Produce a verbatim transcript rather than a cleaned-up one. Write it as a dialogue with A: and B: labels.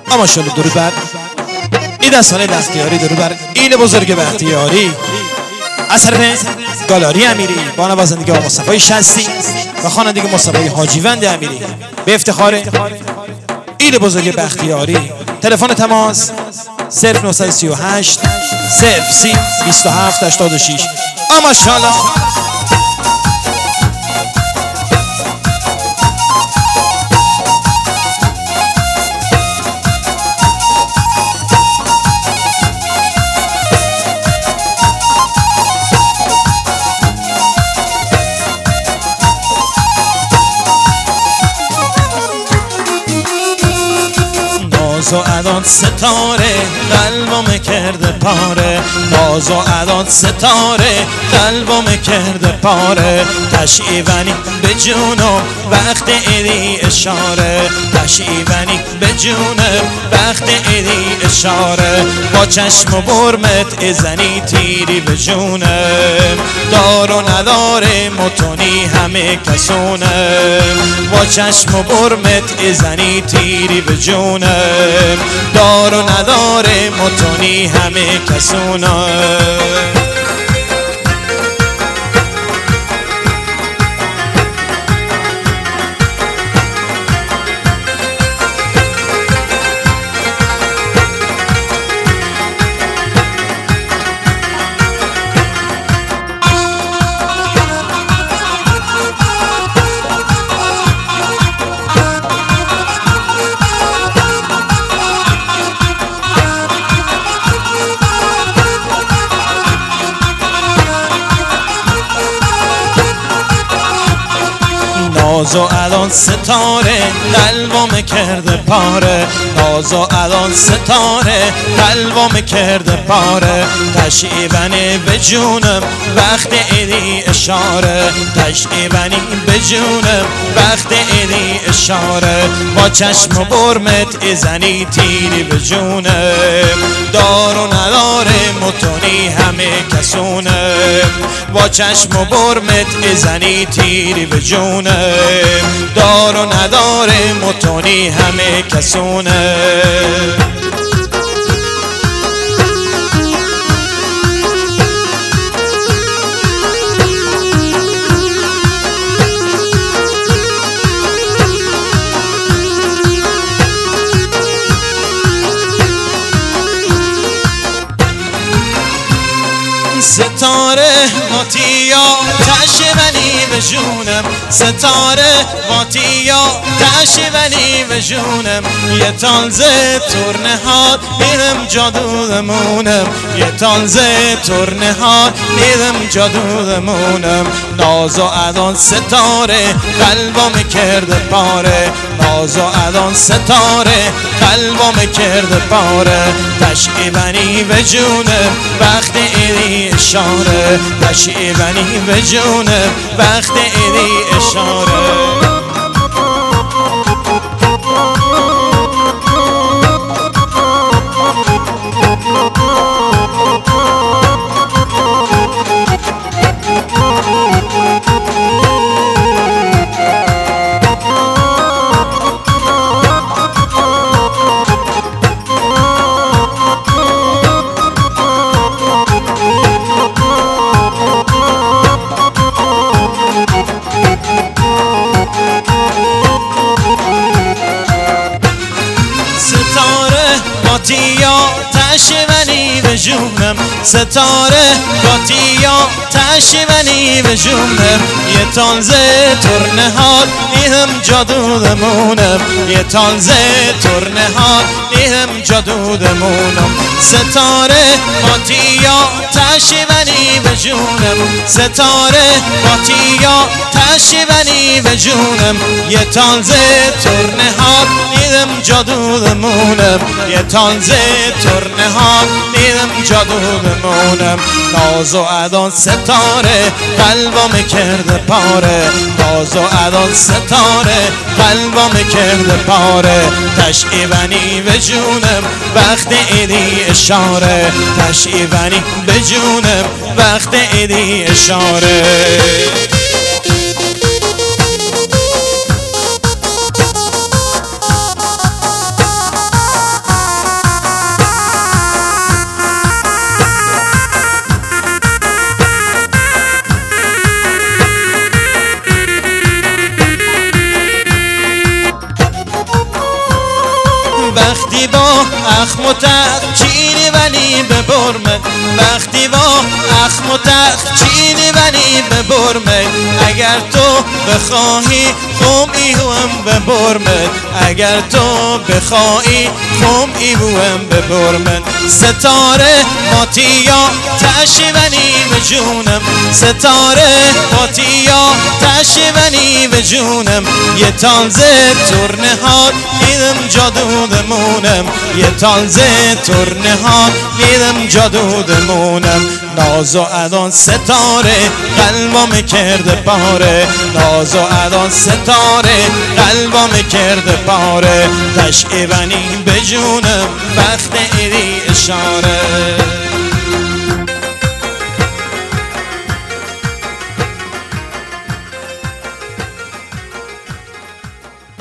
A: اما شالله درود بر این سال دستیاری، درود بر ایل بزرگ بختیاری، اثر گالاری امیری با نوازندگی آقا مصطفی شصتی و خوانندگی مصطفی حاجیوند امیری به افتخار ایل بزرگ بختیاری. تلفن تماس صفر نه سه هشت صفر سی بیست و هفت هشتاد و شش. اما شالله ناز و عداد ستاره قلبم کرده پاره، ناز و عداد ستاره قلبم کرده پاره، تشعیونی به جونم وقت ایدی اشاره، تشعیونی به جونم وقت ایدی اشاره، با چشم و برمت ازنی تیری به جونم، دار و نداره متونی همه کسونم، با چشم و برمت ازنی تیری به جونم، دار و نداره متونی همه کسونا. ناز و الان ستاره قلبم کرده پاره، ناز و الان ستاره قلبم کرده پاره، تشعیونی به جونم وقت ایدی اشاره، تشعیونی به جونم وقت ایدی اشاره، با چشم و برمت ازنی تیری به جونم، دار و نداره متونی همه کسونم، با چشم و برمت ازنی تیری به جونم، دار و نداره متونی همه کسونه. ستاره ماتیا تشونی به جونم، ستاره ماتیا تشونی به جونم، یه تالزه ترنه ها میرم جادومونم، یه تالزه ترنه ها میرم جادومونم، ناز و عداد ستاره قلبم کرده پاره، ناز و عداد ستاره قلبم کرده پاره، تشعیونی به جونم وقت ایدی اشاره، تشعیونی به جونم وقت ایدی اشاره. گاتیا تشونی به جونم، ستاره گاتیا تشونی به جونم، یه تالزه ترنه ها میهم جادومونم، یه تالزه ترنه ها میهم جادومونم، ستاره گاتیا تشونی به جونم، ستاره گاتیا تشونی به جونم، یه تالزه ترنه ها میهم جادومونم، یه تالزه ترنه ها میرم جادو بمونم، ناز و عداد ستاره قلبم کرده پاره، ناز و عداد ستاره قلبم کرده پاره، تشعیونی به جونم وقت ایدی اشاره، تشعیونی به جونم وقت ایدی اشاره. وقتی با اخم و تخت چینی ولی به برمه وقتی با اخم و تخت چینی ولی به برمه اگر تو بخواهی خم ایوم به برمه اگر تو بخواهی خم ایوم به برمه ستاره ماتیا تشیونی به جونم ستاره ماتیا تشیونی به جونم یه تازه ترنه ها دیدم جادو دمونم یه تازه ترنه ها دیدم جادو دمونم ناز و ادان ستاره قلبم کرده پاره ناز و ادان ستاره قلبم کرده پاره تشعیونی به جونم وقت ایدی اشاره